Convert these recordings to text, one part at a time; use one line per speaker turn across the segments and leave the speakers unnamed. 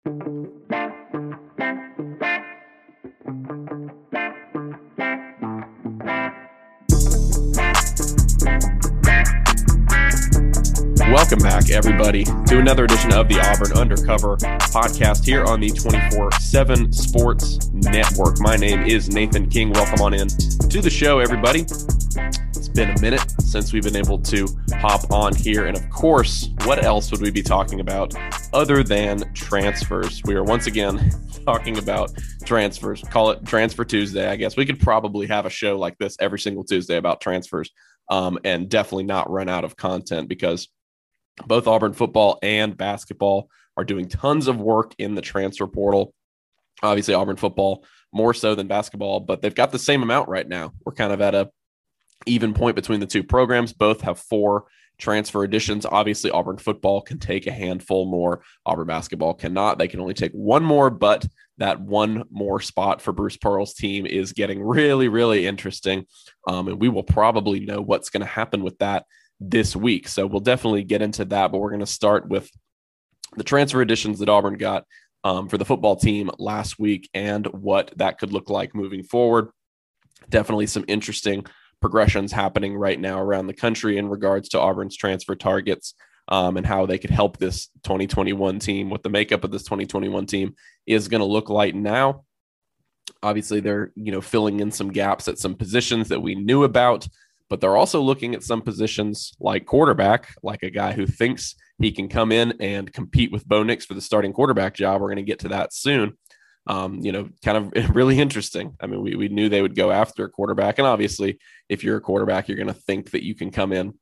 Welcome back, everybody, to another edition of the Auburn Undercover podcast here on the 24/7 Sports Network. My name is Nathan King. Welcome on in to the show, everybody. It's been a minute since we've been able to hop on here. And of course, what else would we be talking about other than transfers? We are once again talking about transfers. Call it Transfer Tuesday, I guess. We could probably have a show like this every single Tuesday about transfers and definitely not run out of content, because both Auburn football and basketball are doing tons of work in the transfer portal. Obviously, Auburn football more so than basketball, but they've got the same amount right now. We're kind of at a even point between the two programs. Both have 4 transfer additions. Obviously, Auburn football can take a handful more. Auburn basketball cannot. They can only take one more, but that one more spot for Bruce Pearl's team is getting really, really interesting. And we will probably know what's going to happen with that this week. So we'll definitely get into that, but we're going to start with the transfer additions that Auburn got for the football team last week and what that could look like moving forward. Definitely some interesting progressions happening right now around the country in regards to Auburn's transfer targets and how they could help this 2021 team, what the makeup of this 2021 team is going to look like now. Obviously, they're filling in some gaps at some positions that we knew about, but they're also looking at some positions like quarterback, like a guy who thinks he can come in and compete with Bo Nix for the starting quarterback job. We're going to get to that soon. Kind of really interesting. I mean, we knew they would go after a quarterback. And obviously, if you're a quarterback, you're going to think that you can come in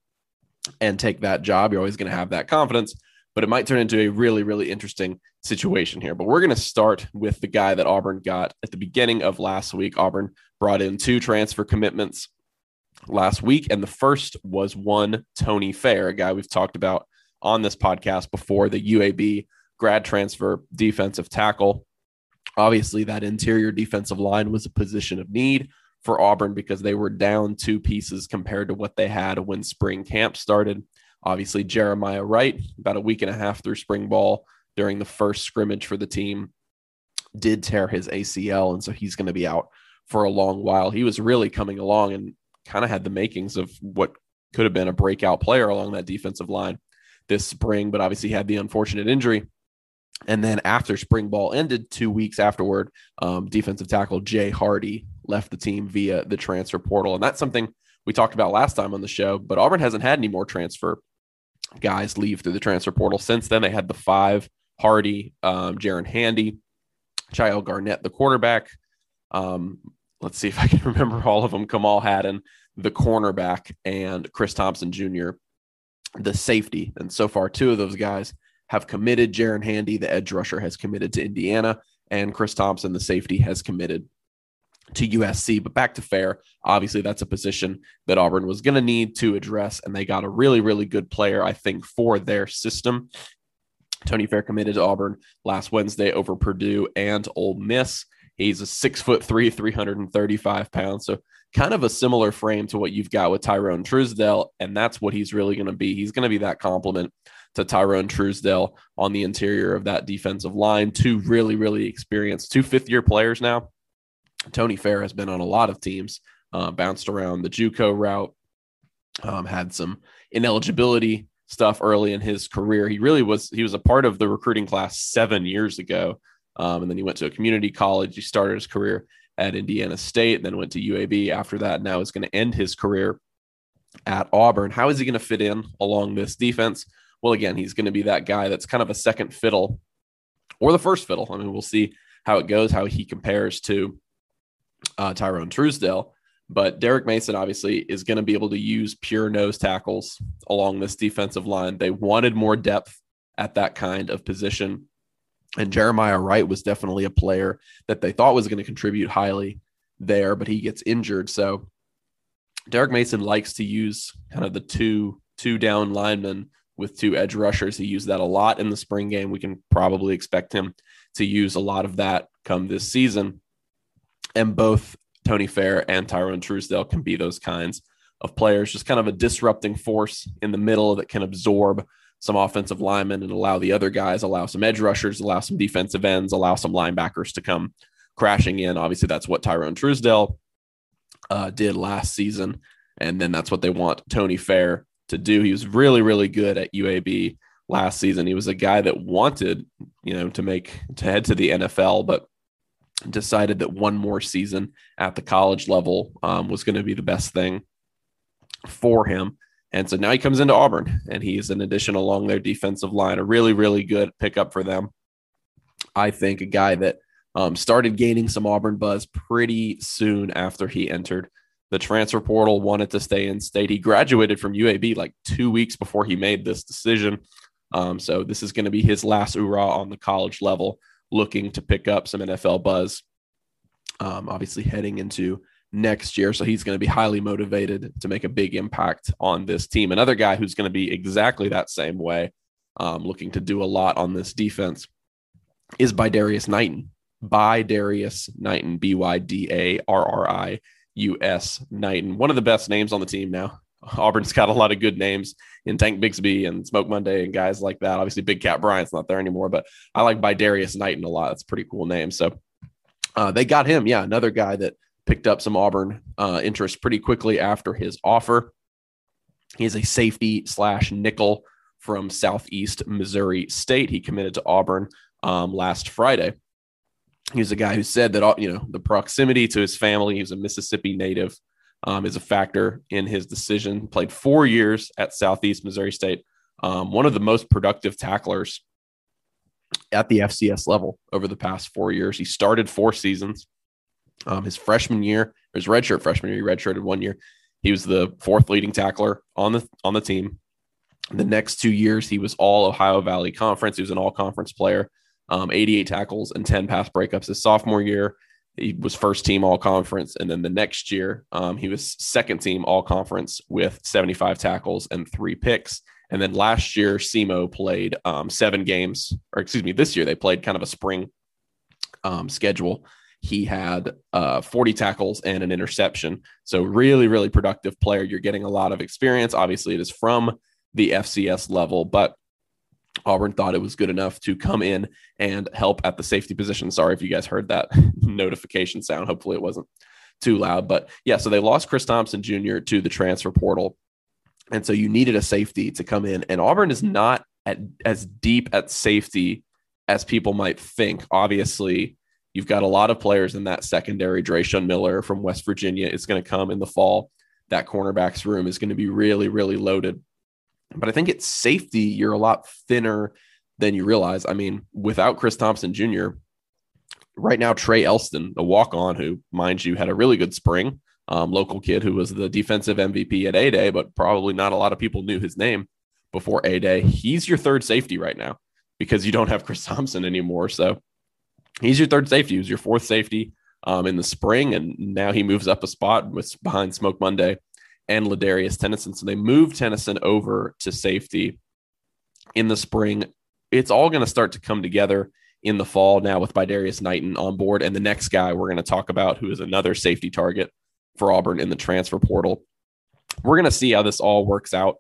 and take that job. You're always going to have that confidence, but it might turn into a really, really interesting situation here. But we're going to start with the guy that Auburn got at the beginning of last week. Auburn brought in 2 transfer commitments last week, and the first was one Tony Fair, a guy we've talked about on this podcast before, the UAB grad transfer defensive tackle. Obviously, that interior defensive line was a position of need for Auburn because they were down 2 pieces compared to what they had when spring camp started. Obviously, Jeremiah Wright, about a week and a half through spring ball during the first scrimmage for the team, did tear his ACL, and so he's going to be out for a long while. He was really coming along and kind of had the makings of what could have been a breakout player along that defensive line this spring, but obviously had the unfortunate injury. And then after spring ball ended, 2 weeks afterward, defensive tackle Jay Hardy left the team via the transfer portal. And that's something we talked about last time on the show, but Auburn hasn't had any more transfer guys leave through the transfer portal. Since then, they had the 5, Hardy, Jaron Handy, Chyle Garnett, the quarterback. Let's see if I can remember all of them. Kamal Haddon, the cornerback, and Chris Thompson Jr., the safety. And so far, 2 of those guys have committed. Jaron Handy, the edge rusher, has committed to Indiana, and Chris Thompson, the safety, has committed to USC. But back to Fair, obviously that's a position that Auburn was going to need to address, and they got a really, really good player, I think, for their system. Tony Fair committed to Auburn last Wednesday over Purdue and Ole Miss. He's a 6'3", 335 pounds. So kind of a similar frame to what you've got with Tyrone Truesdell. And that's what he's really going to be. He's going to be that complement to Tyrone Truesdell on the interior of that defensive line. 2 really, really experienced, 2 fifth-year players now. Tony Fair has been on a lot of teams, bounced around the JUCO route, had some ineligibility stuff early in his career. He was a part of the recruiting class 7 years ago. And then he went to a community college. He started his career at Indiana State, then went to UAB after that. Now is going to end his career at Auburn. How is he going to fit in along this defense? Well, again, he's going to be that guy that's kind of a second fiddle or the first fiddle. I mean, we'll see how it goes, how he compares to Tyrone Truesdell. But Derek Mason obviously is going to be able to use pure nose tackles along this defensive line. They wanted more depth at that kind of position. And Jeremiah Wright was definitely a player that they thought was going to contribute highly there, but he gets injured. So Derek Mason likes to use kind of the two down linemen with 2 edge rushers. He used that a lot in the spring game. We can probably expect him to use a lot of that come this season. And both Tony Fair and Tyrone Truesdell can be those kinds of players, just kind of a disrupting force in the middle that can absorb some offensive linemen and allow the other guys, allow some edge rushers, allow some defensive ends, allow some linebackers to come crashing in. Obviously, that's what Tyrone Truesdell did last season. And then that's what they want Tony Fair to do. He was really, really good at UAB last season. He was a guy that wanted, to head to the NFL, but decided that one more season at the college level was going to be the best thing for him. And so now he comes into Auburn, and he's an addition along their defensive line, a really, really good pickup for them. I think a guy that started gaining some Auburn buzz pretty soon after he entered the transfer portal, wanted to stay in state. He graduated from UAB like 2 weeks before he made this decision. So this is going to be his last hoorah on the college level, looking to pick up some NFL buzz, obviously heading into next year. So he's going to be highly motivated to make a big impact on this team. Another guy who's going to be exactly that same way, looking to do a lot on this defense, is Bydarius Knighton. Bydarius Knighton, Bydarrius Knighton. One of the best names on the team now. Auburn's got a lot of good names in Tank Bigsby and Smoke Monday and guys like that. Obviously, Big Cat Bryant's not there anymore, but I like Bydarius Knighton a lot. It's a pretty cool name. So they got him. Yeah, another guy that picked up some Auburn interest pretty quickly after his offer. He is a safety / nickel from Southeast Missouri State. He committed to Auburn last Friday. He's a guy who said that, the proximity to his family, he's a Mississippi native, is a factor in his decision. Played 4 years at Southeast Missouri State, one of the most productive tacklers at the FCS level over the past 4 years. He started 4 seasons. His freshman year, his redshirt freshman year, he redshirted 1 year. He was the 4th leading tackler on the team. The next 2 years, he was all Ohio Valley Conference. He was an all-conference player, 88 tackles and 10 pass breakups. His sophomore year, he was first team all-conference. And then the next year, he was second team all-conference with 75 tackles and 3 picks. And then last year, SEMO played 7 games, this year they played kind of a spring schedule. He had 40 tackles and an interception. So really, really productive player. You're getting a lot of experience. Obviously, it is from the FCS level, but Auburn thought it was good enough to come in and help at the safety position. Sorry if you guys heard that notification sound. Hopefully it wasn't too loud. But yeah, so they lost Chris Thompson Jr. to the transfer portal. And so you needed a safety to come in. And Auburn is not as deep at safety as people might think. Obviously, you've got a lot of players in that secondary. Drayshawn Miller from West Virginia is going to come in the fall. That cornerbacks room is going to be really, really loaded. But I think at safety, you're a lot thinner than you realize. I mean, without Chris Thompson Jr., right now, Trey Elston, the walk-on, who, mind you, had a really good spring, local kid who was the defensive MVP at A-Day, but probably not a lot of people knew his name before A-Day. He's your third safety right now because you don't have Chris Thompson anymore. So he's your third safety. He was your 4th safety in the spring, and now he moves up a spot behind Smoke Monday and Ladarius Tennyson. So they moved Tennyson over to safety in the spring. It's all going to start to come together in the fall now with Bydarius Knighton on board. And the next guy we're going to talk about, who is another safety target for Auburn in the transfer portal. We're going to see how this all works out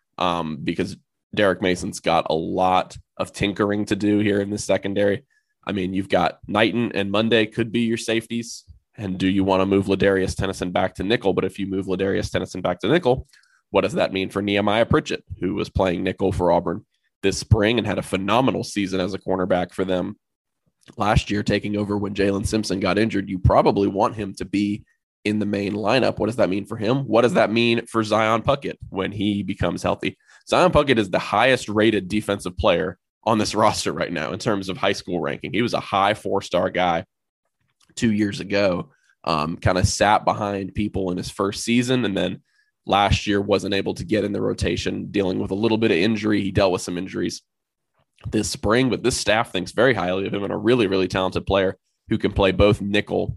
because Derek Mason's got a lot of tinkering to do here in the secondary. I mean, you've got Knighton and Monday could be your safeties. And do you want to move Ladarius Tennyson back to nickel? But if you move Ladarius Tennyson back to nickel, what does that mean for Nehemiah Pritchett, who was playing nickel for Auburn this spring and had a phenomenal season as a cornerback for them last year, taking over when Jalen Simpson got injured? You probably want him to be in the main lineup. What does that mean for him? What does that mean for Zion Puckett when he becomes healthy? Zion Puckett is the highest rated defensive player on this roster right now in terms of high school ranking. He was a high 4-star guy 2 years ago, kind of sat behind people in his first season, and then last year wasn't able to get in the rotation, dealing with a little bit of injury. He dealt with some injuries this spring, but this staff thinks very highly of him and a really, really talented player who can play both nickel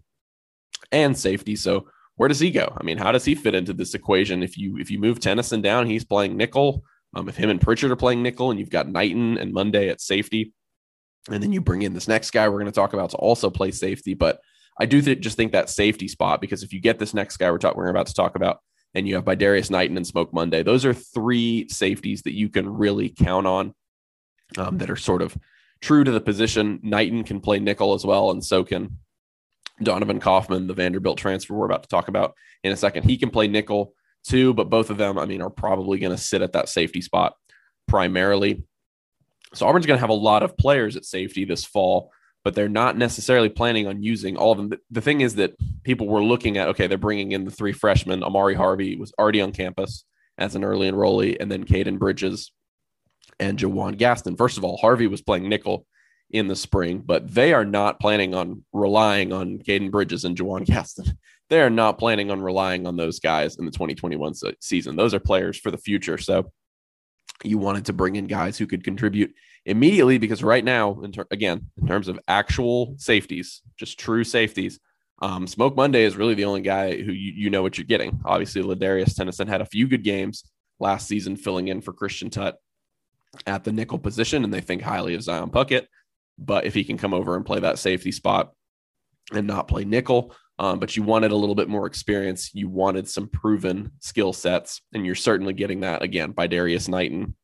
and safety. So where does he go? I mean, how does he fit into this equation? If you move Tennyson down, he's playing nickel. If him and Pritchard are playing nickel, and you've got Knighton and Monday at safety, and then you bring in this next guy we're going to talk about to also play safety. But I do just think that safety spot, because if you get this next guy we're about to talk about, and you have Bidarius Knighton and Smoke Monday. Those are three safeties that you can really count on that are sort of true to the position. Knighton can play nickel as well, and so can Donovan Kaufman, the Vanderbilt transfer we're about to talk about in a second. He can play nickel too, but both of them, are probably going to sit at that safety spot primarily. So Auburn's going to have a lot of players at safety this fall, but they're not necessarily planning on using all of them. The thing is that people were looking at, okay, they're bringing in the three freshmen. Amari Harvey was already on campus as an early enrollee, and then Caden Bridges and Jawan Gaston. First of all, Harvey was playing nickel in the spring, but they are not planning on relying on Caden Bridges and Jawan Gaston. They are not planning on relying on those guys in the 2021 season. Those are players for the future. So you wanted to bring in guys who could contribute immediately, because right now, in terms of actual safeties, just true safeties, Smoke Monday is really the only guy who you know what you're getting. Obviously, Ladarius Tennyson had a few good games last season filling in for Christian Tutt at the nickel position, and they think highly of Zion Puckett. But if he can come over and play that safety spot and not play nickel, but you wanted a little bit more experience, you wanted some proven skill sets, and you're certainly getting that again. Bidarius Knighton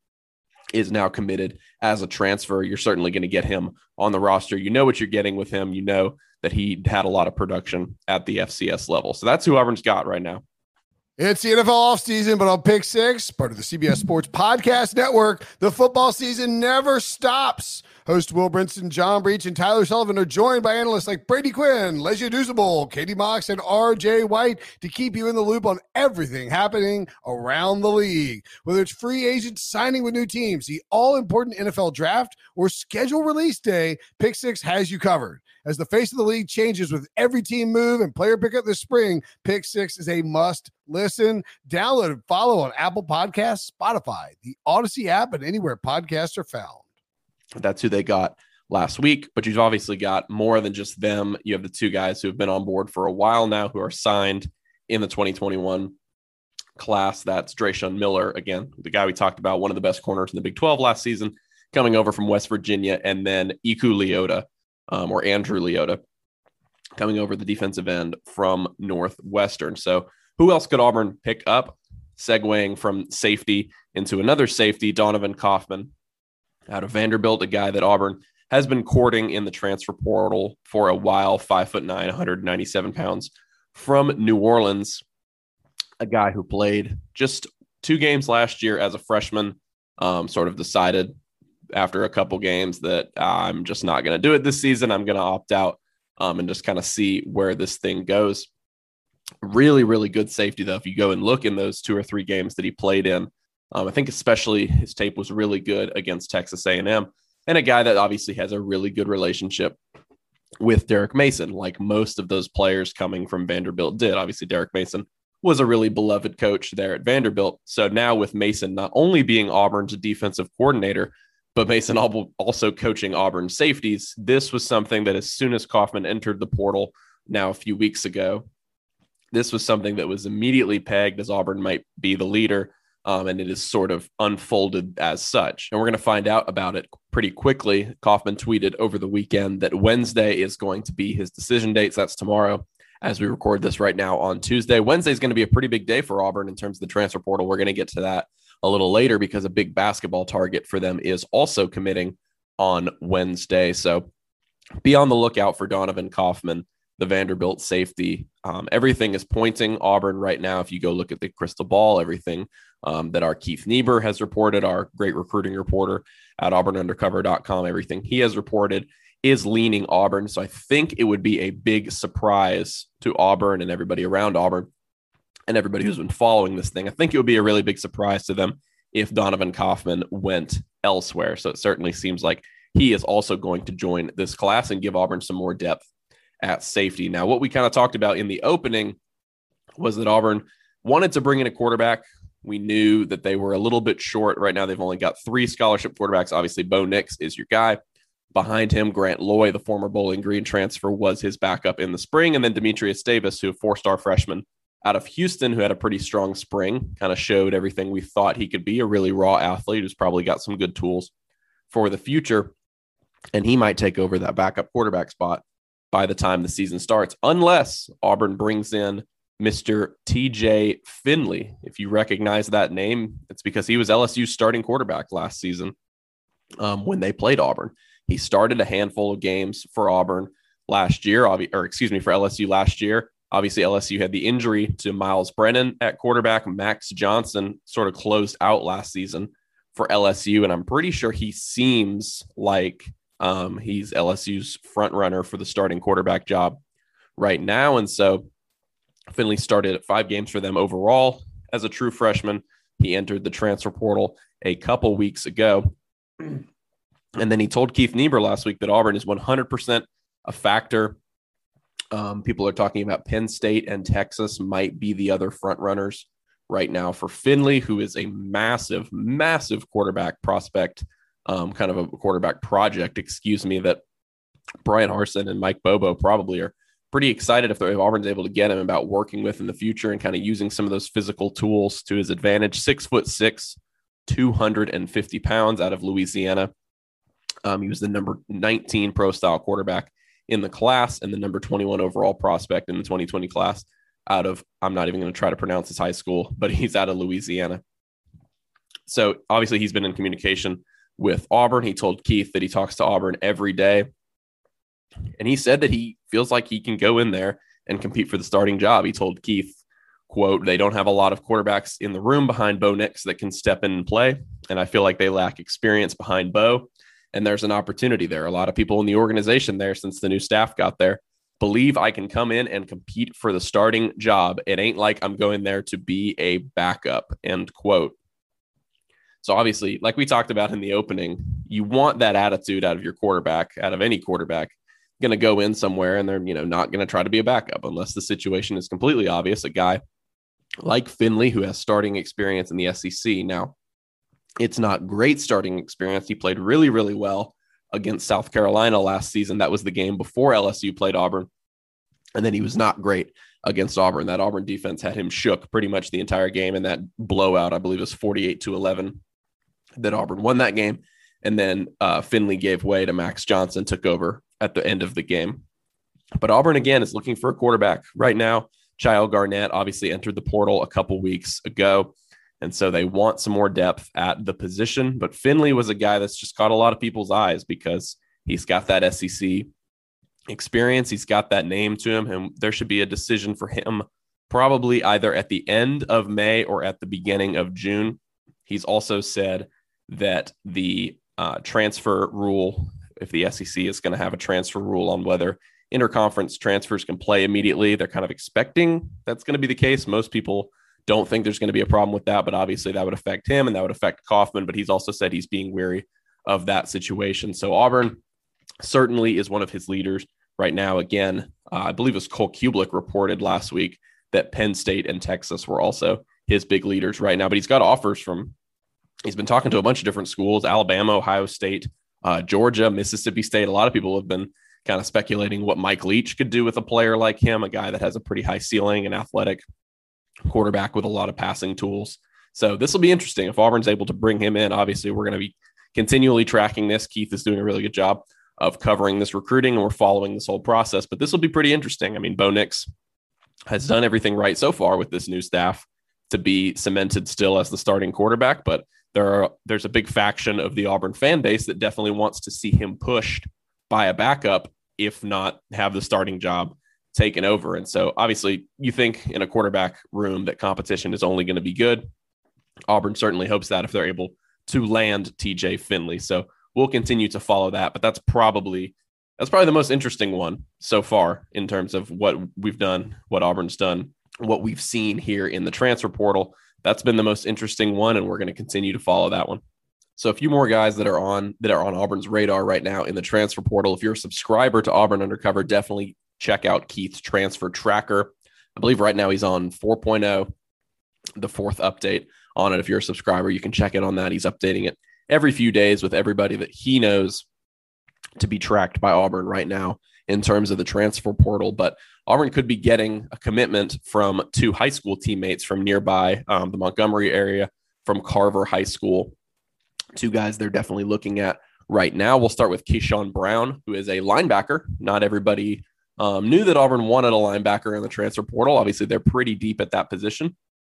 is now committed as a transfer. You're certainly going to get him on the roster. You know what you're getting with him. You know that he had a lot of production at the FCS level. So that's who Auburn's got right now.
It's the NFL offseason, but on Pick Six, part of the CBS Sports Podcast Network, the football season never stops. Host Will Brinson, John Breach, and Tyler Sullivan are joined by analysts like Brady Quinn, Lesia Duzable, Katie Mox, and RJ White to keep you in the loop on everything happening around the league. Whether it's free agents signing with new teams, the all-important NFL draft, or schedule release day, Pick Six has you covered. As the face of the league changes with every team move and player pickup this spring, Pick Six is a must listen. Download and follow on Apple Podcasts, Spotify, the Odyssey app, and anywhere podcasts are found.
That's who they got last week, but you've obviously got more than just them. You have the two guys who have been on board for a while now who are signed in the 2021 class. That's Drayshawn Miller, again, the guy we talked about, one of the best corners in the Big 12 last season, coming over from West Virginia, and then Iku Leota, or Andrew Leota, coming over the defensive end from Northwestern. So who else could Auburn pick up? Segueing from safety into another safety, Donovan Kaufman out of Vanderbilt, a guy that Auburn has been courting in the transfer portal for a while, 5'9", 197 pounds, from New Orleans, a guy who played just 2 games last year as a freshman, sort of decided after a couple games that I'm just not going to do it this season. I'm going to opt out and just kind of see where this thing goes. Really, really good safety, though. If you go and look in those 2 or 3 games that he played in, I think especially his tape was really good against Texas A&M, and a guy that obviously has a really good relationship with Derek Mason, like most of those players coming from Vanderbilt did. Obviously, Derek Mason was a really beloved coach there at Vanderbilt. So now with Mason not only being Auburn's defensive coordinator, but Mason also coaching Auburn safeties, this was something that as soon as Kaufman entered the portal now a few weeks ago, this was something that was immediately pegged as Auburn might be the leader. And it is sort of unfolded as such. And we're going to find out about it pretty quickly. Kaufman tweeted over the weekend that Wednesday is going to be his decision date. So that's tomorrow as we record this right now on Tuesday. Wednesday is going to be a pretty big day for Auburn in terms of the transfer portal. We're going to get to that a little later because a big basketball target for them is also committing on Wednesday. So be on the lookout for Donovan Kaufman, the Vanderbilt safety. Everything is pointing Auburn right now. If you go look at the crystal ball, everything that our Keith Niebuhr has reported, our great recruiting reporter at auburnundercover.com, everything he has reported is leaning Auburn. So I think it would be a big surprise to Auburn and everybody around Auburn and everybody who's been following this thing. I think it would be a really big surprise to them if Donovan Kaufman went elsewhere. So it certainly seems like he is also going to join this class and give Auburn some more depth at safety. Now, what we kind of talked about in the opening was that Auburn wanted to bring in a quarterback. We knew that they were a little bit short. Right now, they've only got 3 scholarship quarterbacks. Obviously, Bo Nix is your guy. Behind him, Grant Loy, the former Bowling Green transfer, was his backup in the spring. And then Demetrius Davis, who a 4-star freshman out of Houston, who had a pretty strong spring, kind of showed everything we thought he could be, a really raw athlete who's probably got some good tools for the future. And he might take over that backup quarterback spot by the time the season starts, unless Auburn brings in Mr. TJ Finley. If you recognize that name, it's because he was LSU's starting quarterback last season when they played Auburn. He started a handful of games for Auburn last year, for LSU last year. Obviously, LSU had the injury to Miles Brennan at quarterback. Max Johnson sort of closed out last season for LSU, and I'm pretty sure he seems like he's LSU's front runner for the starting quarterback job right now. And so Finley started at 5 games for them overall as a true freshman. He entered the transfer portal a couple weeks ago. And then he told Keith Niebuhr last week that Auburn is 100% a factor. People are talking about Penn State and Texas might be the other front runners right now for Finley, who is a massive, massive quarterback prospect, kind of a quarterback project, that Brian Harsin and Mike Bobo probably are pretty excited if Auburn's able to get him about working with in the future and kind of using some of those physical tools to his advantage. 6'6", 250 pounds out of Louisiana. He was the number 19 pro style quarterback in the class and the number 21 overall prospect in the 2020 class out of, I'm not even going to try to pronounce his high school, but he's out of Louisiana. So obviously he's been in communication with Auburn. He told Keith that he talks to Auburn every day. And he said that he feels like he can go in there and compete for the starting job. He told Keith, quote, "They don't have a lot of quarterbacks in the room behind Bo Nix that can step in and play. And I feel like they lack experience behind Bo. And there's an opportunity there. A lot of people in the organization there, since the new staff got there, believe I can come in and compete for the starting job. It ain't like I'm going there to be a backup," end quote. So obviously, like we talked about in the opening, you want that attitude out of your quarterback, out of any quarterback, going to go in somewhere and they're, not going to try to be a backup unless the situation is completely obvious. A guy like Finley, who has starting experience in the SEC. Now, it's not great starting experience. He played really, really well against South Carolina last season. That was the game before LSU played Auburn. And then he was not great against Auburn. That Auburn defense had him shook pretty much the entire game. And that blowout, I believe, was 48-11 that Auburn won that game. And then Finley gave way to Max Johnson, took over at the end of the game. But Auburn, again, is looking for a quarterback right now. Chyle Garnett obviously entered the portal a couple weeks ago. And so they want some more depth at the position. But Finley was a guy that's just caught a lot of people's eyes because he's got that SEC experience. He's got that name to him. And there should be a decision for him probably either at the end of May or at the beginning of June. He's also said that the transfer rule, if the SEC is going to have a transfer rule on whether interconference transfers can play immediately, they're kind of expecting that's going to be the case. Most people don't think there's going to be a problem with that, but obviously that would affect him and that would affect Kaufman. But he's also said he's being wary of that situation. So Auburn certainly is one of his leaders right now. Again, I believe it was Cole Kublik reported last week that Penn State and Texas were also his big leaders right now. But he's got offers he's been talking to a bunch of different schools: Alabama, Ohio State, Georgia, Mississippi State. A lot of people have been kind of speculating what Mike Leach could do with a player like him, a guy that has a pretty high ceiling and athletic quarterback with a lot of passing tools. So this will be interesting if Auburn's able to bring him in. Obviously, we're going to be continually tracking this. Keith is doing a really good job of covering this recruiting, and we're following this whole process. But this will be pretty interesting. I mean, Bo Nix has done everything right so far with this new staff to be cemented still as the starting quarterback. But there's a big faction of the Auburn fan base that definitely wants to see him pushed by a backup, if not have the starting job taken over. And so obviously you think in a quarterback room that competition is only going to be good. Auburn certainly hopes that if they're able to land TJ Finley. So we'll continue to follow that, but that's probably the most interesting one so far in terms of what we've done, what Auburn's done, what we've seen here in the transfer portal. That's been the most interesting one, and we're going to continue to follow that one. So a few more guys that are on Auburn's radar right now in the transfer portal. If you're a subscriber to Auburn Undercover, definitely check out Keith's transfer tracker. I believe right now he's on 4.0, the 4th update on it. If you're a subscriber, you can check in on that. He's updating it every few days with everybody that he knows to be tracked by Auburn right now in terms of the transfer portal. But Auburn could be getting a commitment from 2 high school teammates from nearby, the Montgomery area, from Carver High School. 2 guys they're definitely looking at right now. We'll start with Keyshawn Brown, who is a linebacker. Not everybody Knew that Auburn wanted a linebacker in the transfer portal. Obviously, they're pretty deep at that position,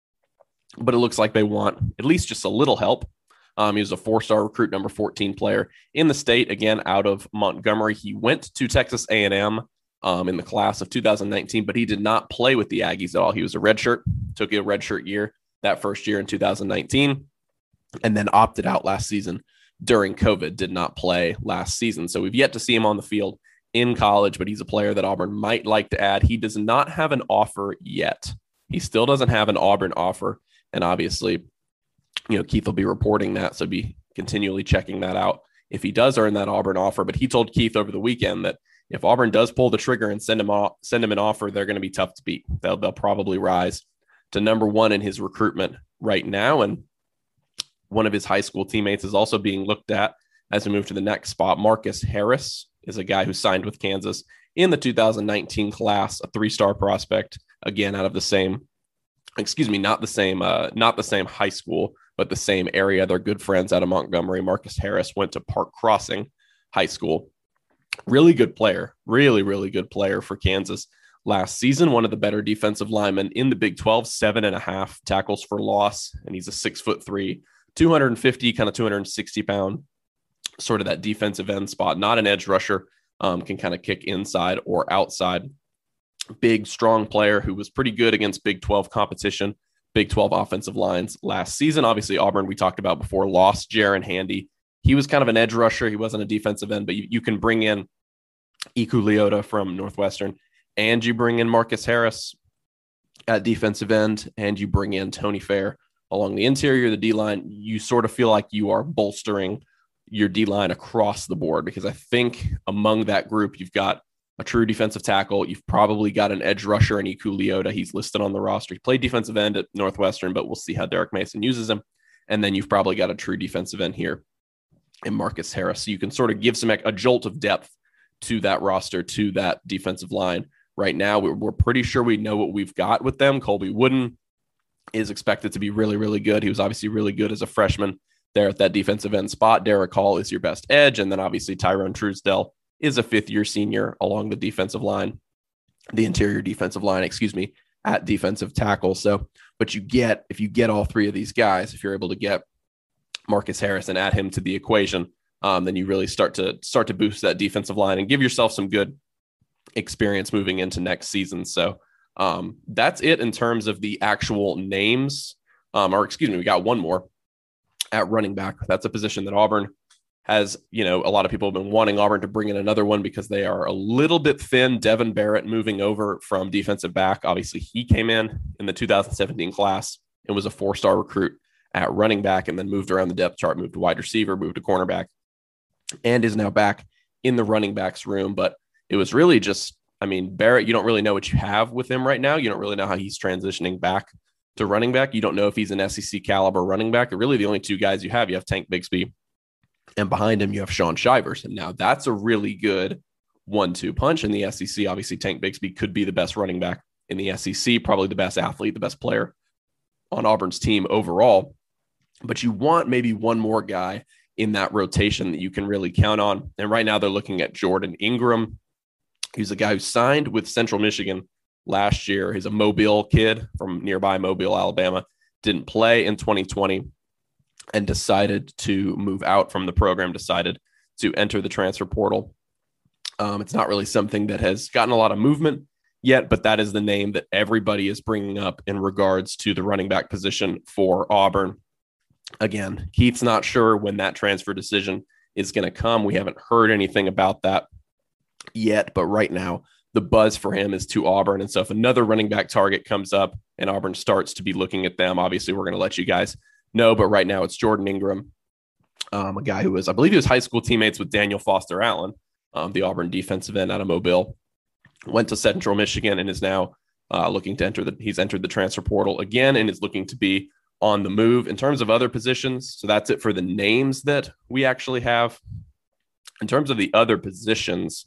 but it looks like they want at least just a little help. He was a 4-star recruit, number 14 player in the state, again, out of Montgomery. He went to Texas A&M in the class of 2019, but he did not play with the Aggies at all. He was a redshirt, took a redshirt year that first year in 2019, and then opted out last season during COVID, did not play last season. So we've yet to see him on the field in college, but he's a player that Auburn might like to add. He does not have an offer yet. He still doesn't have an Auburn offer. And obviously, Keith will be reporting that, so be continually checking that out if he does earn that Auburn offer. But he told Keith over the weekend that if Auburn does pull the trigger and send him an offer, they're going to be tough to beat. They'll probably rise to number one in his recruitment right now. And one of his high school teammates is also being looked at as we move to the next spot. Marcus Harris is a guy who signed with Kansas in the 2019 class, a 3-star prospect, again, out of the same, not the same high school, but the same area. They're good friends out of Montgomery. Marcus Harris went to Park Crossing High School. Really good player, really, really good player for Kansas last season. One of the better defensive linemen in the Big 12, 7.5 tackles for loss. And he's a 6'3", 250, kind of 260 pound, sort of that defensive end spot, not an edge rusher, can kind of kick inside or outside. Big, strong player who was pretty good against Big 12 competition, Big 12 offensive lines last season. Obviously, Auburn, we talked about before, lost Jaron Handy. He was kind of an edge rusher. He wasn't a defensive end, but you can bring in Iku Leota from Northwestern, and you bring in Marcus Harris at defensive end, and you bring in Tony Fair along the interior of the D-line. You sort of feel like you are bolstering your D-line across the board, because I think among that group, you've got a true defensive tackle. You've probably got an edge rusher in Iku Leota. He's listed on the roster. He played defensive end at Northwestern, but we'll see how Derek Mason uses him. And then you've probably got a true defensive end here in Marcus Harris. So you can sort of give a jolt of depth to that roster, to that defensive line. Right now, we're pretty sure we know what we've got with them. Colby Wooden is expected to be really, really good. He was obviously really good as a freshman there at that defensive end spot. Derek Hall is your best edge. And then obviously Tyrone Truesdell is a 5th-year senior along the defensive line, the interior defensive line, at defensive tackle. So, but if you get all three of these guys, if you're able to get Marcus Harris and add him to the equation, then you really start to boost that defensive line and give yourself some good experience moving into next season. So that's it in terms of the actual names. We got one more at running back. That's a position that Auburn has, a lot of people have been wanting Auburn to bring in another one because they are a little bit thin. Devin Barrett moving over from defensive back. Obviously, he came in the 2017 class and was a 4-star recruit at running back, and then moved around the depth chart, moved to wide receiver, moved to cornerback, and is now back in the running backs room. But it was really just, Barrett, you don't really know what you have with him right now. You don't really know how he's transitioning back to running back. You don't know if he's an SEC caliber running back. Really, the only two guys you have Tank Bigsby, and behind him, you have Shaun Shivers. And now that's a really good 1-2 punch in the SEC. Obviously, Tank Bigsby could be the best running back in the SEC, probably the best athlete, the best player on Auburn's team overall. But you want maybe one more guy in that rotation that you can really count on. And right now they're looking at Jordan Ingram. He's a guy who signed with Central Michigan last year. He's a Mobile kid from nearby Mobile, Alabama. Didn't play in 2020. And decided to move out from the program, decided to enter the transfer portal. It's not really something that has gotten a lot of movement yet, but that is the name that everybody is bringing up in regards to the running back position for Auburn. Again, Keith's not sure when that transfer decision is going to come. We haven't heard anything about that yet, but right now the buzz for him is to Auburn. And so if another running back target comes up and Auburn starts to be looking at them, obviously we're going to let you guys know, but right now it's Jordan Ingram, a guy who was, I believe he was high school teammates with Daniel Foster Allen, the Auburn defensive end out of Mobile, went to Central Michigan and is now looking to he's entered the transfer portal again and is looking to be on the move. In terms of other positions, so that's it for the names that we actually have. In terms of the other positions,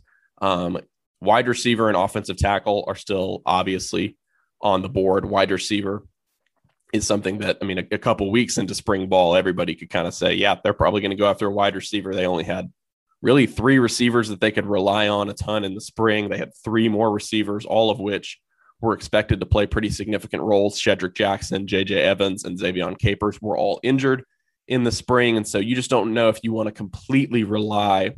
wide receiver and offensive tackle are still obviously on the board. Wide receiver is something that, a couple weeks into spring ball, everybody could kind of say, yeah, they're probably going to go after a wide receiver. They only had really 3 receivers that they could rely on a ton in the spring. They had 3 more receivers, all of which were expected to play pretty significant roles. Shedrick Jackson, J.J. Evans, and Xavion Capers were all injured in the spring. And so you just don't know if you want to completely rely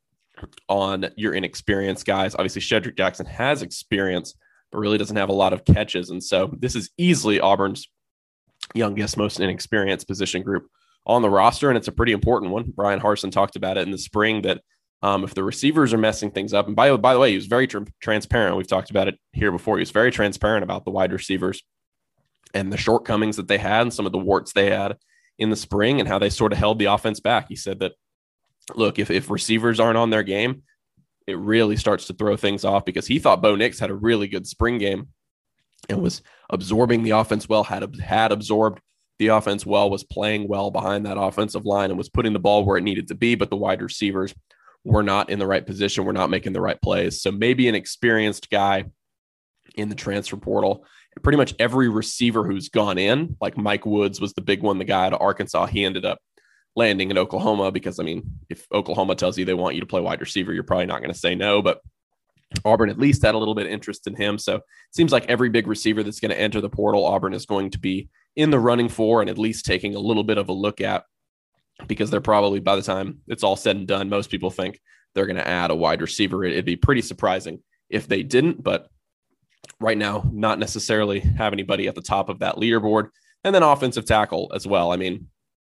on your inexperienced guys. Obviously, Shedrick Jackson has experience, but really doesn't have a lot of catches. And so this is easily Auburn's youngest, most inexperienced position group on the roster. And it's a pretty important one. Brian Harsin talked about it in the spring that if the receivers are messing things up, and by the way, he was very transparent. We've talked about it here before. He was very transparent about the wide receivers and the shortcomings that they had and some of the warts they had in the spring and how they sort of held the offense back. He said that, look, if receivers aren't on their game, it really starts to throw things off, because he thought Bo Nix had a really good spring game and was absorbing the offense well, had absorbed the offense well, was playing well behind that offensive line and was putting the ball where it needed to be, but the wide receivers were not in the right position, were not making the right plays. So maybe an experienced guy in the transfer portal. And pretty much every receiver who's gone in, like Mike Woods was the big one, the guy out of Arkansas, he ended up landing in Oklahoma because, I mean, if Oklahoma tells you they want you to play wide receiver, you're probably not going to say no, but Auburn at least had a little bit of interest in him. So it seems like every big receiver that's going to enter the portal, Auburn is going to be in the running for and at least taking a little bit of a look at, because they're probably, by the time it's all said and done, most people think they're going to add a wide receiver. It'd be pretty surprising if they didn't, but right now, not necessarily have anybody at the top of that leaderboard. And then offensive tackle as well. I mean,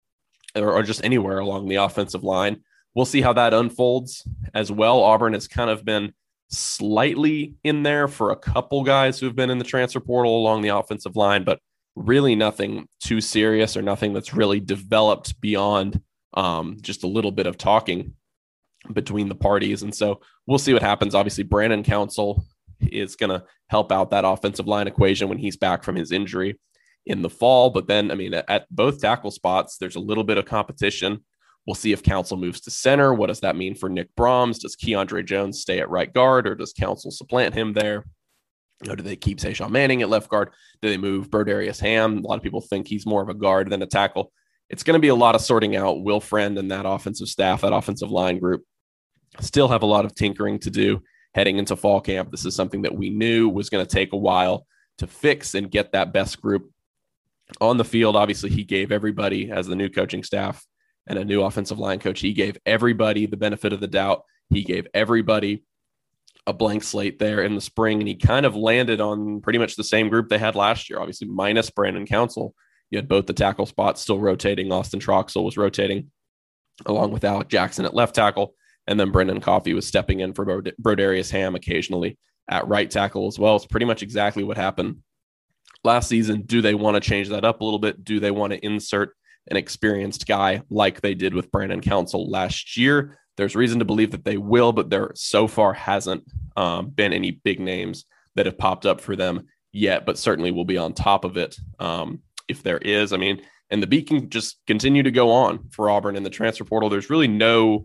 or just anywhere along the offensive line. We'll see how that unfolds as well. Auburn has kind of been slightly in there for a couple guys who've been in the transfer portal along the offensive line, but really nothing too serious or nothing that's really developed beyond just a little bit of talking between the parties. And so we'll see what happens. Obviously, Brandon Council is going to help out that offensive line equation when he's back from his injury in the fall. But then, I mean, at both tackle spots, there's a little bit of competition. We'll see if Council moves to center. What does that mean for Nick Brahms? Does Keandre Jones stay at right guard, or does Council supplant him there? You know, do they keep Tayshaun Manning at left guard? Do they move Brodarius Ham? A lot of people think he's more of a guard than a tackle. It's going to be a lot of sorting out. Will Friend and that offensive staff, that offensive line group, still have a lot of tinkering to do heading into fall camp. This is something that we knew was going to take a while to fix and get that best group on the field. Obviously, he gave everybody, as the new coaching staff and a new offensive line coach, he gave everybody the benefit of the doubt. He gave everybody a blank slate there in the spring, and he kind of landed on pretty much the same group they had last year, obviously minus Brandon Council. You had both the tackle spots still rotating. Austin Troxell was rotating along with Alec Jackson at left tackle, and then Brendan Coffey was stepping in for Brodarius Ham occasionally at right tackle as well. It's pretty much exactly what happened last season. Do they want to change that up a little bit? Do they want to insert an experienced guy like they did with Brandon Council last year? There's reason to believe that they will, but there so far hasn't been any big names that have popped up for them yet, but certainly will be on top of it if there is. I mean, and the beat can just continue to go on for Auburn in the transfer portal. There's really no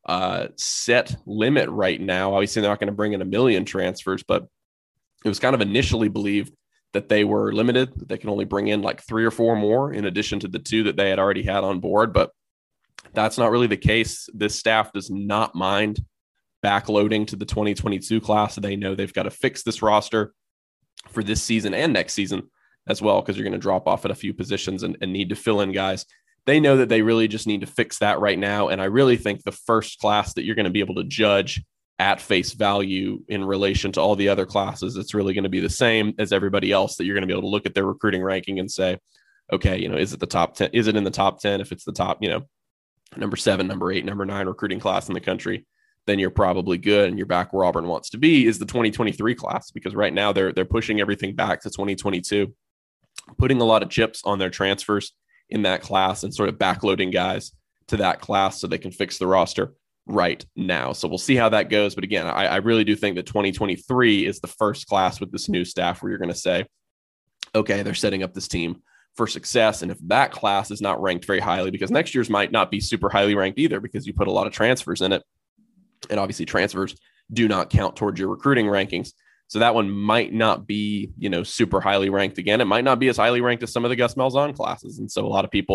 set limit right now. Obviously, they're not going to bring in 1 million transfers, but it was kind of initially believed that they were limited, that they can only bring in like 3 or 4 more in addition to the 2 that they had already had on board. But that's not really the case. This staff does not mind backloading to the 2022 class. They know they've got to fix this roster for this season and next season as well, because you're going to drop off at a few positions and need to fill in guys. They know that they really just need to fix that right now. And I really think the first class that you're going to be able to judge at face value in relation to all the other classes, it's really going to be the same as everybody else, that you're going to be able to look at their recruiting ranking and say, okay, you know, is it the top 10? Is it in the top 10? If it's the top, you know, number 7, number 8, number 9 recruiting class in the country, then you're probably good and you're back where Auburn wants to be. Is the 2023 class, because right now they're pushing everything back to 2022, putting a lot of chips on their transfers in that class and sort of backloading guys to that class so they can fix the roster right now. So we'll see how that goes. But again, I really do think that 2023 is the first class with this new staff where you're going to say, okay, they're setting up this team for success. And if that class is not ranked very highly, because next year's might not be super highly ranked either, because you put a lot of transfers in it. And obviously transfers do not count towards your recruiting rankings. So that one might not be, you know, super highly ranked again. It might not be as highly ranked as some of the Gus Malzahn classes. And so a lot of people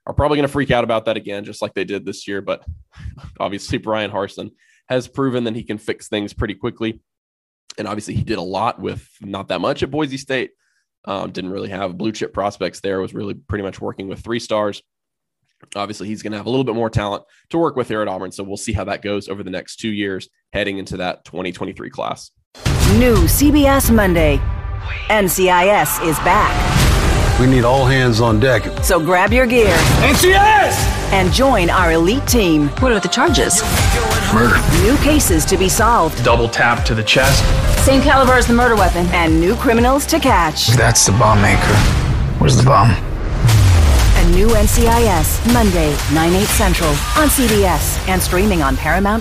are probably going to freak out about that again, just like they did this year. But obviously, Brian Harsin has proven that he can fix things pretty quickly. And obviously, he did a lot with not that much at Boise State. Didn't really have blue chip prospects there, was really pretty much working with 3 stars. Obviously, he's going to have a little bit more talent to work with here at Auburn. So we'll see how that goes over the next 2 years heading into that 2023 class.
New CBS Monday. NCIS is back.
We need all hands on deck.
So grab your gear.
NCIS!
And join our elite team.
What are the charges?
Murder.
New cases to be solved.
Double tap to the chest.
Same caliber as the murder weapon.
And new criminals to catch.
That's the bomb maker. Where's the bomb?
A new NCIS, Monday, 9/8 Central, on CBS and streaming on Paramount+.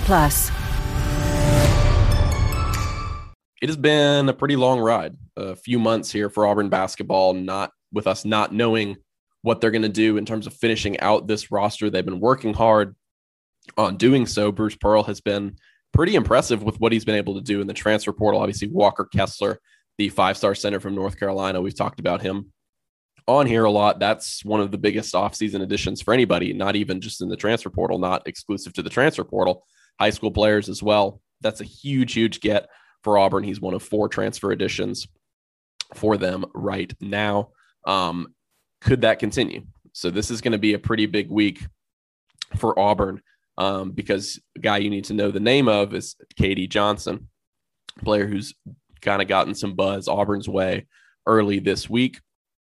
It has been a pretty long ride, a few months here for Auburn basketball, not with us not knowing what they're going to do in terms of finishing out this roster. They've been working hard on doing so. Bruce Pearl has been pretty impressive with what he's been able to do in the transfer portal. Obviously, Walker Kessler, the 5-star center from North Carolina, we've talked about him on here a lot. That's one of the biggest offseason additions for anybody, not even just in the transfer portal, not exclusive to the transfer portal, high school players as well. That's a huge, huge get for Auburn. He's one of 4 transfer additions for them right now. Could that continue? So this is going to be a pretty big week for Auburn because a guy you need to know the name of is KD Johnson, a player who's kind of gotten some buzz Auburn's way early this week.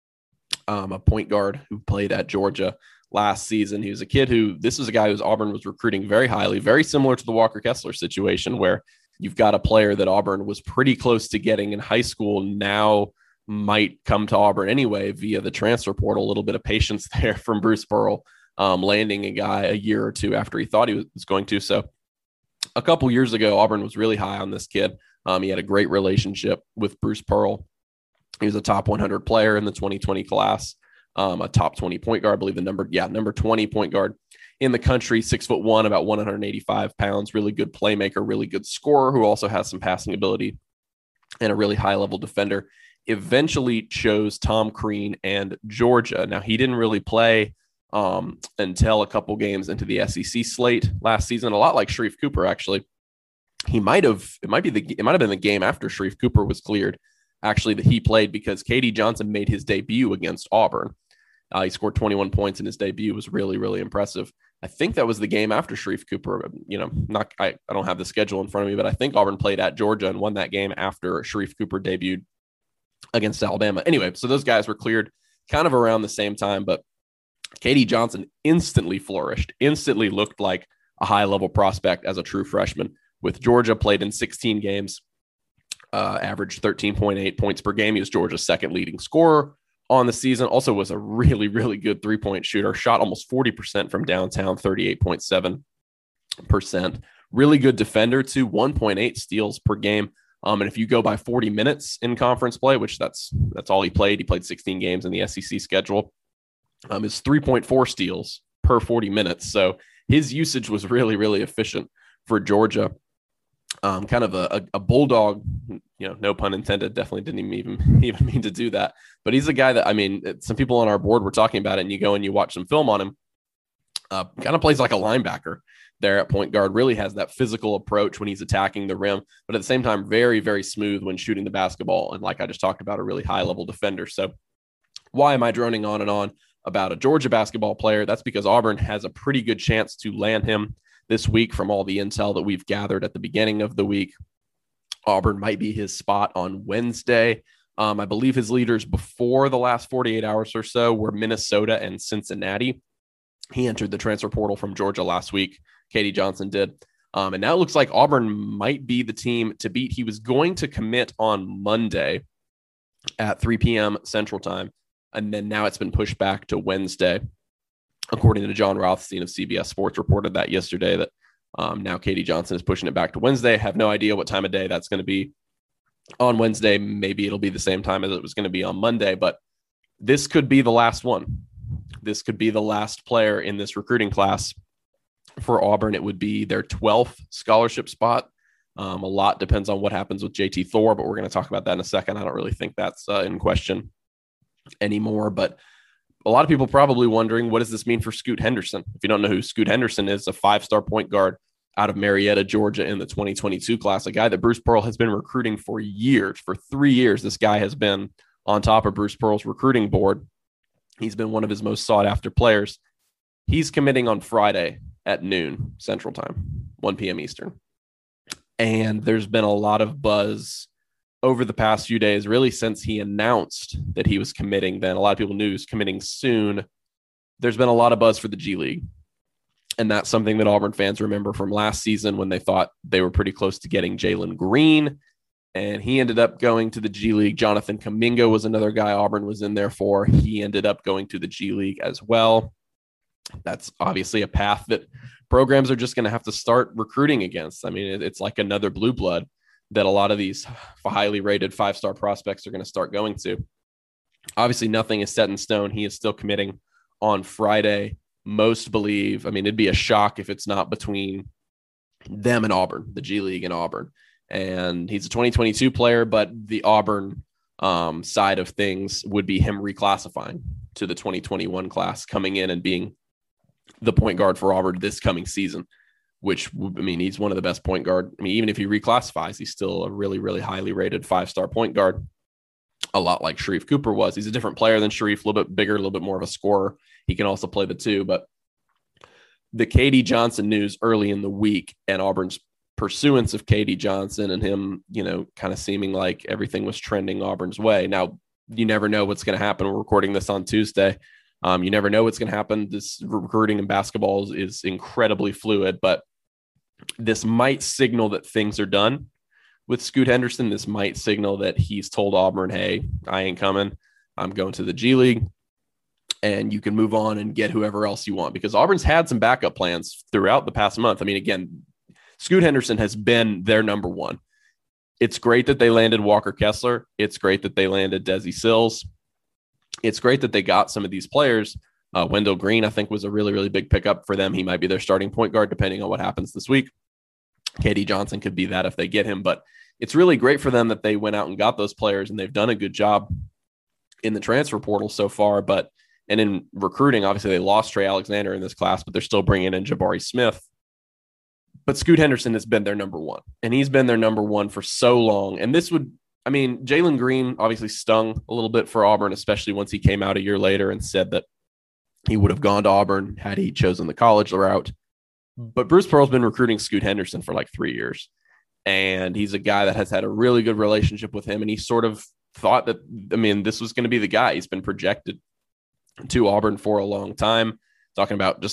A point guard who played at Georgia last season. He was a kid this is a guy who's Auburn was recruiting very highly, very similar to the Walker Kessler situation where you've got a player that Auburn was pretty close to getting in high school, now might come to Auburn anyway via the transfer portal. A little bit of patience there from Bruce Pearl, landing a guy a year or 2 after he thought he was going to. So a couple years ago, Auburn was really high on this kid. He had a great relationship with Bruce Pearl. He was a top 100 player in the 2020 class, a top 20 point guard, I believe number 20 point guard in the country, 6'1", about 185 pounds, really good playmaker, really good scorer who also has some passing ability and a really high level defender. Eventually chose Tom Crean and Georgia. Now, he didn't really play until a couple games into the SEC slate last season, a lot like Sharife Cooper, actually. It might have been the game after Sharife Cooper was cleared, actually, that he played because KD Johnson made his debut against Auburn. He scored 21 points in his debut. It was really, really impressive. I think that was the game after Sharife Cooper. I don't have the schedule in front of me, but I think Auburn played at Georgia and won that game after Sharife Cooper debuted against Alabama. Anyway, so those guys were cleared kind of around the same time, but KD Johnson instantly flourished, instantly looked like a high-level prospect as a true freshman. With Georgia, played in 16 games, averaged 13.8 points per game. He was Georgia's second leading scorer on the season. Also was a really, really good three-point shooter. Shot almost 40% from downtown, 38.7%. Really good defender too, 1.8 steals per game. And if you go by 40 minutes in conference play, which that's all he played 16 games in the SEC schedule, is 3.4 steals per 40 minutes. So his usage was really, really efficient for Georgia. Kind of a bulldog, no pun intended. Definitely didn't even mean to do that. But he's a guy that, some people on our board were talking about it, and you go and you watch some film on him. Kind of plays like a linebacker there at point guard, really has that physical approach when he's attacking the rim, but at the same time, very, very smooth when shooting the basketball. And like I just talked about, a really high level defender. So why am I droning on and on about a Georgia basketball player? That's because Auburn has a pretty good chance to land him this week from all the intel that we've gathered at the beginning of the week. Auburn might be his spot on Wednesday. I believe his leaders before the last 48 hours or so were Minnesota and Cincinnati. He entered the transfer portal from Georgia last week. KD Johnson did. And now it looks like Auburn might be the team to beat. He was going to commit on Monday at 3 p.m. Central Time. And then now it's been pushed back to Wednesday. According to John Rothstein of CBS Sports, reported that yesterday that now KD Johnson is pushing it back to Wednesday. I have no idea what time of day that's going to be on Wednesday. Maybe it'll be the same time as it was going to be on Monday, but this could be the last one. This could be the last player in this recruiting class for Auburn. It would be their 12th scholarship spot. A lot depends on what happens with JT Thor, but we're going to talk about that in a second. I don't really think that's in question anymore, but a lot of people probably wondering, what does this mean for Scoot Henderson? If you don't know who Scoot Henderson is, a 5-star point guard out of Marietta, Georgia in the 2022 class, a guy that Bruce Pearl has been recruiting for years. For 3 years, this guy has been on top of Bruce Pearl's recruiting board. He's been one of his most sought after players. He's committing on Friday at noon Central Time, 1 p.m. Eastern. And there's been a lot of buzz over the past few days, really since he announced that he was committing. Then a lot of people knew he was committing soon. There's been a lot of buzz for the G League. And that's something that Auburn fans remember from last season when they thought they were pretty close to getting Jalen Green. And he ended up going to the G League. Jonathan Kuminga was another guy Auburn was in there for. He ended up going to the G League as well. That's obviously a path that programs are just going to have to start recruiting against. I mean, it's like another blue blood that a lot of these highly rated 5-star prospects are going to start going to. Obviously, nothing is set in stone. He is still committing on Friday. Most believe, I mean, it'd be a shock if it's not between them and Auburn, the G League and Auburn. And he's a 2022 player, but the Auburn side of things would be him reclassifying to the 2021 class, coming in and being the point guard for Auburn this coming season, which, I mean, he's one of the best point guard. I mean, even if he reclassifies, he's still a really, really highly rated 5-star point guard, a lot like Sharife Cooper was. He's a different player than Sharife, a little bit bigger, a little bit more of a scorer. He can also play the two, but the KD Johnson news early in the week and Auburn's pursuance of KD Johnson and him, kind of seeming like everything was trending Auburn's way. Now, you never know what's going to happen. We're recording this on Tuesday. You never know what's going to happen. This recruiting in basketball is incredibly fluid, but this might signal that things are done with Scoot Henderson. This might signal that he's told Auburn, hey, I ain't coming. I'm going to the G League. And you can move on and get whoever else you want, because Auburn's had some backup plans throughout the past month. I mean, again, Scoot Henderson has been their number one. It's great that they landed Walker Kessler. It's great that they landed Desi Sills. It's great that they got some of these players. Wendell Green, I think, was a really, really big pickup for them. He might be their starting point guard, depending on what happens this week. KD Johnson could be that if they get him. But it's really great for them that they went out and got those players, and they've done a good job in the transfer portal so far. And in recruiting, obviously, they lost Trey Alexander in this class, but they're still bringing in Jabari Smith. But Scoot Henderson has been their number one, and he's been their number one for so long. And Jalen Green obviously stung a little bit for Auburn, especially once he came out a year later and said that he would have gone to Auburn had he chosen the college route. But Bruce Pearl's been recruiting Scoot Henderson for like 3 years, and he's a guy that has had a really good relationship with him. And he sort of thought that, this was going to be the guy. He's been projected to Auburn for a long time, talking about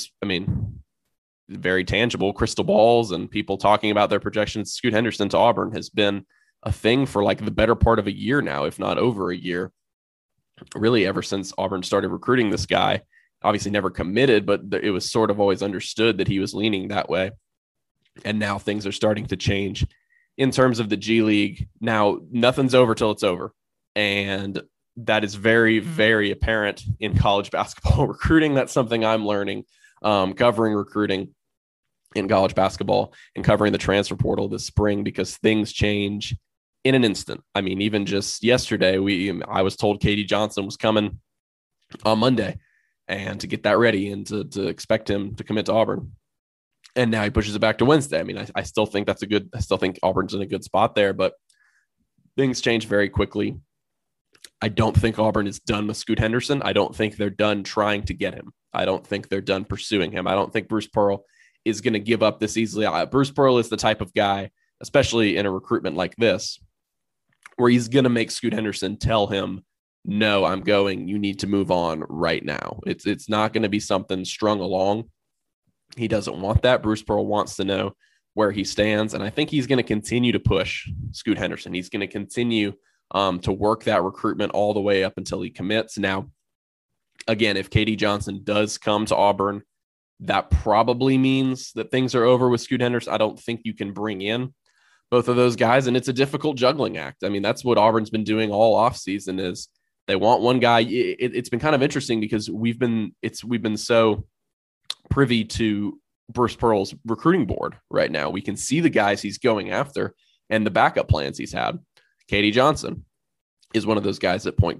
very tangible crystal balls and people talking about their projections. Scoot Henderson to Auburn has been a thing for like the better part of a year now, if not over a year, really ever since Auburn started recruiting this guy. Obviously never committed, but it was sort of always understood that he was leaning that way. And now things are starting to change in terms of the G League. Now, nothing's over till it's over. And that is very, very apparent in college basketball recruiting. That's something I'm learning, covering recruiting in college basketball and covering the transfer portal this spring, because things change in an instant. I mean, even just yesterday, I was told KD Johnson was coming on Monday, and to get that ready and to expect him to commit to Auburn. And now he pushes it back to Wednesday. I mean, I still think I still think Auburn's in a good spot there, but things change very quickly. I don't think Auburn is done with Scoot Henderson. I don't think they're done trying to get him. I don't think they're done pursuing him. I don't think Bruce Pearl is going to give up this easily. Bruce Pearl is the type of guy, especially in a recruitment like this, where he's going to make Scoot Henderson tell him, no, I'm going. You need to move on right now. It's not going to be something strung along. He doesn't want that. Bruce Pearl wants to know where he stands, and I think he's going to continue to push Scoot Henderson. He's going to continue to work that recruitment all the way up until he commits. Now, again, if KD Johnson does come to Auburn, that probably means that things are over with Scoot Henderson. I don't think you can bring in both of those guys, and it's a difficult juggling act. I mean, that's what Auburn's been doing all offseason is they want one guy. It's been kind of interesting because we've been so privy to Bruce Pearl's recruiting board right now. We can see the guys he's going after and the backup plans he's had. KD Johnson is one of those guys at point guard.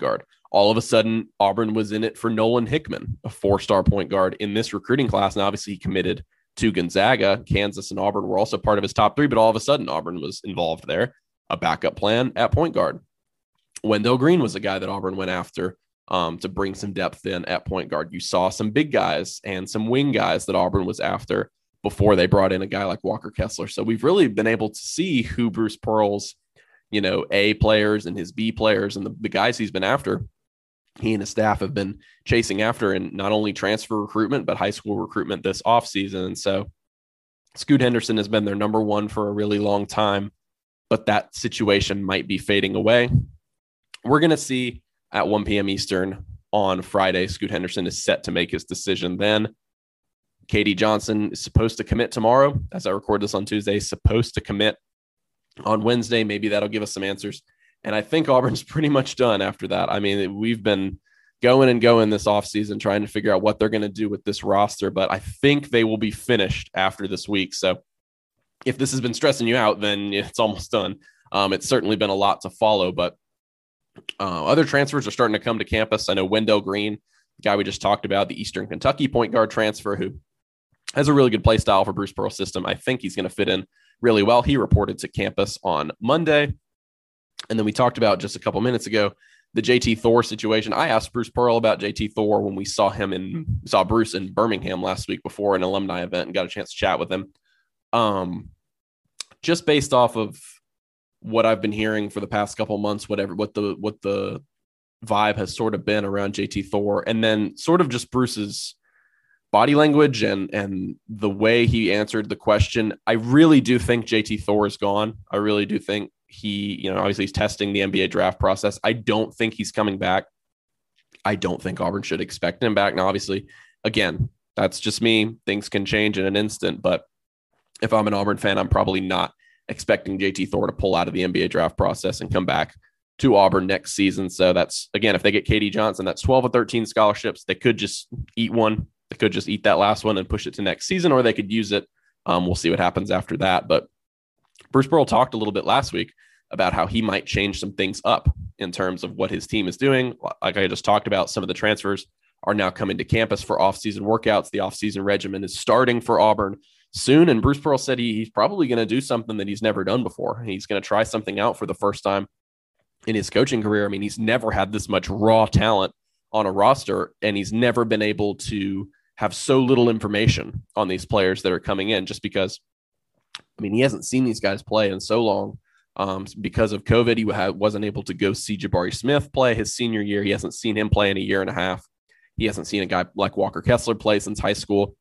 all of a sudden Auburn was in it for Nolan Hickman, a 4-star point guard in this recruiting class. And obviously he committed to Gonzaga. Kansas and Auburn were also part of his top 3, but all of a sudden Auburn was involved there, a backup plan at point guard. Wendell Green was a guy that Auburn went after to bring some depth in at point guard. You saw some big guys and some wing guys that Auburn was after before they brought in a guy like Walker Kessler. So we've really been able to see who Bruce Pearl's, A players and his B players and the guys he's been after, he and his staff have been chasing after in not only transfer recruitment, but high school recruitment this offseason. And so Scoot Henderson has been their number one for a really long time, but that situation might be fading away. We're going to see at 1 p.m. Eastern on Friday. Scoot Henderson is set to make his decision then. KD Johnson is supposed to commit tomorrow. As I record this on Tuesday, supposed to commit on Wednesday. Maybe that'll give us some answers. And I think Auburn's pretty much done after that. I mean, we've been going this offseason trying to figure out what they're going to do with this roster, but I think they will be finished after this week. So if this has been stressing you out, then it's almost done. It's certainly been a lot to follow, but other transfers are starting to come to campus. I know Wendell Green, the guy we just talked about, the Eastern Kentucky point guard transfer, who has a really good play style for Bruce Pearl's system. I think he's going to fit in really well. He reported to campus on Monday. And then we talked about just a couple minutes ago, the JT Thor situation. I asked Bruce Pearl about JT Thor when we saw Bruce in Birmingham last week before an alumni event and got a chance to chat with him. Just based off of what I've been hearing for the past couple months, what the vibe has sort of been around JT Thor, and then sort of just Bruce's body language and the way he answered the question. I really do think JT Thor is gone. I really do think he, obviously he's testing the NBA draft process. I don't think he's coming back. I don't think Auburn should expect him back. Now, obviously, again, that's just me. Things can change in an instant, but if I'm an Auburn fan, I'm probably not expecting JT Thor to pull out of the NBA draft process and come back to Auburn next season. So that's, again, if they get KD Johnson, that's 12 of 13 scholarships. They could just eat one. They could just eat that last one and push it to next season, or they could use it. We'll see what happens after that. But Bruce Pearl talked a little bit last week about how he might change some things up in terms of what his team is doing. Like I just talked about, some of the transfers are now coming to campus for off-season workouts. The off-season regimen is starting for Auburn soon. And Bruce Pearl said he's probably going to do something that he's never done before. He's going to try something out for the first time in his coaching career. I mean, he's never had this much raw talent on a roster, and he's never been able to have so little information on these players that are coming in, just because, I mean, he hasn't seen these guys play in so long. Because of COVID, he wasn't able to go see Jabari Smith play his senior year. He hasn't seen him play in a year and a half. He hasn't seen a guy like Walker Kessler play since high school.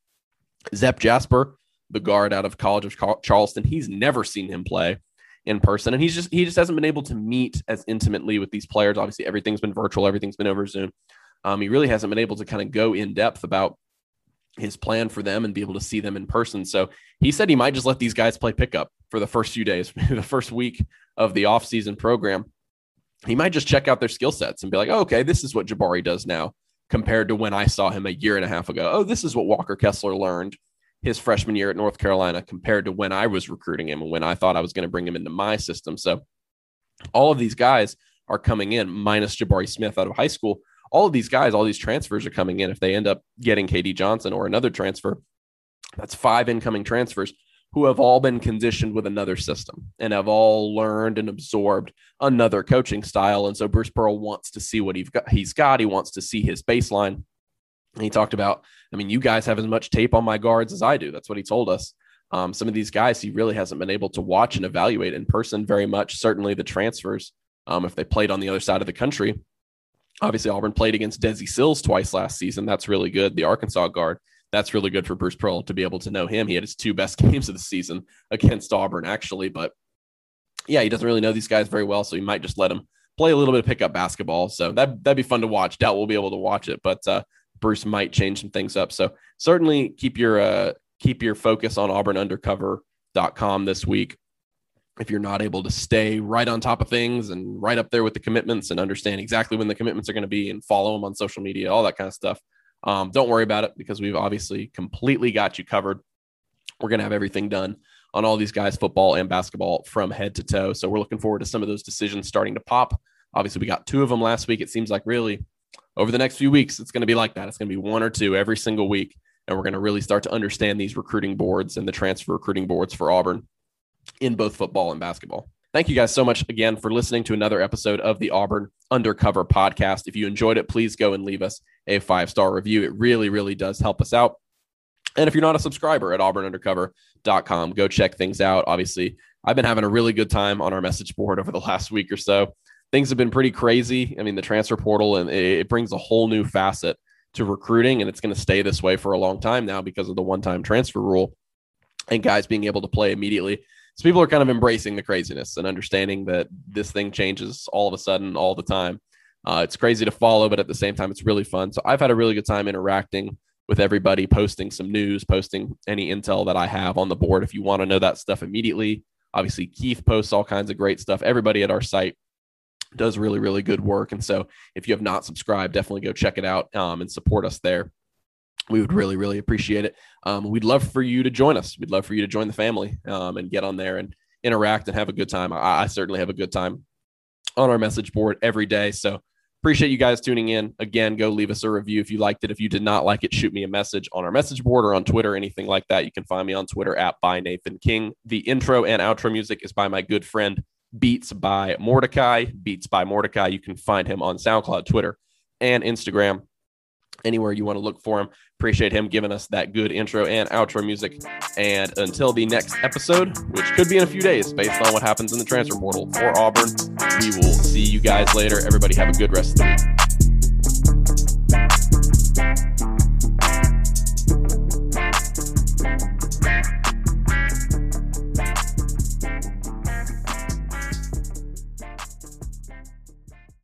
Zep Jasper, the guard out of College of Charleston, he's never seen him play in person. And he just hasn't been able to meet as intimately with these players. Obviously, everything's been virtual. Everything's been over Zoom. He really hasn't been able to kind of go in depth about his plan for them and be able to see them in person. So he said he might just let these guys play pickup for the first few days, the first week of the offseason program. He might just check out their skill sets and be like, oh, okay, this is what Jabari does now compared to when I saw him a year and a half ago. Oh, this is what Walker Kessler learned his freshman year at North Carolina compared to when I was recruiting him and when I thought I was going to bring him into my system. So all of these guys are coming in, minus Jabari Smith out of high school. All of these guys, all these transfers are coming in. If they end up getting KD Johnson or another transfer, that's 5 incoming transfers who have all been conditioned with another system and have all learned and absorbed another coaching style. And so Bruce Pearl wants to see what he's got. He wants to see his baseline. And he talked about, I mean, you guys have as much tape on my guards as I do. That's what he told us. Some of these guys he really hasn't been able to watch and evaluate in person very much. Certainly the transfers, if they played on the other side of the country. Obviously, Auburn played against Desi Sills twice last season. That's really good. The Arkansas guard, that's really good for Bruce Pearl to be able to know him. He had his 2 best games of the season against Auburn, actually. But yeah, he doesn't really know these guys very well, so he might just let him play a little bit of pickup basketball. So that'd be fun to watch. Doubt we'll be able to watch it, but Bruce might change some things up. So certainly keep your focus on auburnundercover.com this week. If you're not able to stay right on top of things and right up there with the commitments and understand exactly when the commitments are going to be and follow them on social media, all that kind of stuff, don't worry about it because we've obviously completely got you covered. We're going to have everything done on all these guys, football and basketball from head to toe. So we're looking forward to some of those decisions starting to pop Obviously, we got 2 of them last week. It seems like really over the next few weeks, it's going to be like that. It's going to be 1 or 2 every single week. And we're going to really start to understand these recruiting boards and the transfer recruiting boards for Auburn in both football and basketball. Thank you guys so much again for listening to another episode of the Auburn Undercover podcast. If you enjoyed it, please go and leave us a 5-star review. It really, really does help us out. And if you're not a subscriber at auburnundercover.com, go check things out. Obviously, I've been having a really good time on our message board over the last week or so. Things have been pretty crazy. I mean, the transfer portal, and it brings a whole new facet to recruiting, and it's going to stay this way for a long time now because of the one-time transfer rule and guys being able to play immediately. So people are kind of embracing the craziness and understanding that this thing changes all of a sudden all the time. It's crazy to follow, but at the same time, it's really fun. So I've had a really good time interacting with everybody, posting some news, posting any intel that I have on the board. If you want to know that stuff immediately, obviously Keith posts all kinds of great stuff. Everybody at our site does really, really good work. And so if you have not subscribed, definitely go check it out and support us there. We would really, really appreciate it. We'd love for you to join us. We'd love for you to join the family and get on there and interact and have a good time. I certainly have a good time on our message board every day. So appreciate you guys tuning in. Again, go leave us a review if you liked it. If you did not like it, shoot me a message on our message board or on Twitter, anything like that. You can find me on Twitter at @ByNathanKing. The intro and outro music is by my good friend Beats by Mordecai. Beats by Mordecai. You can find him on SoundCloud, Twitter, and Instagram. Anywhere you want to look for him. Appreciate him giving us that good intro and outro music. And until the next episode, which could be in a few days based on what happens in the transfer portal for Auburn, we will see you guys later. Everybody have a good rest of the week.